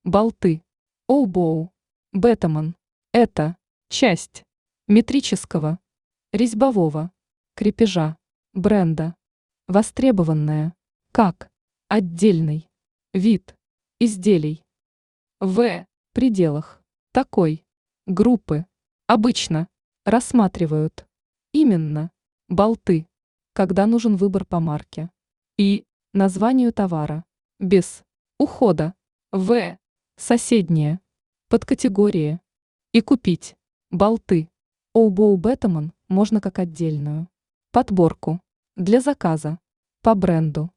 болты, оубоу, бетамон. Это часть метрического, резьбового, крепежа, бренда, востребованная, как отдельный вид изделий в пределах такой группы обычно рассматривают именно болты, когда нужен выбор по марке и названию товара, без ухода в соседние подкатегории, и купить болты Оубоу Бетамон можно как отдельную подборку для заказа по бренду.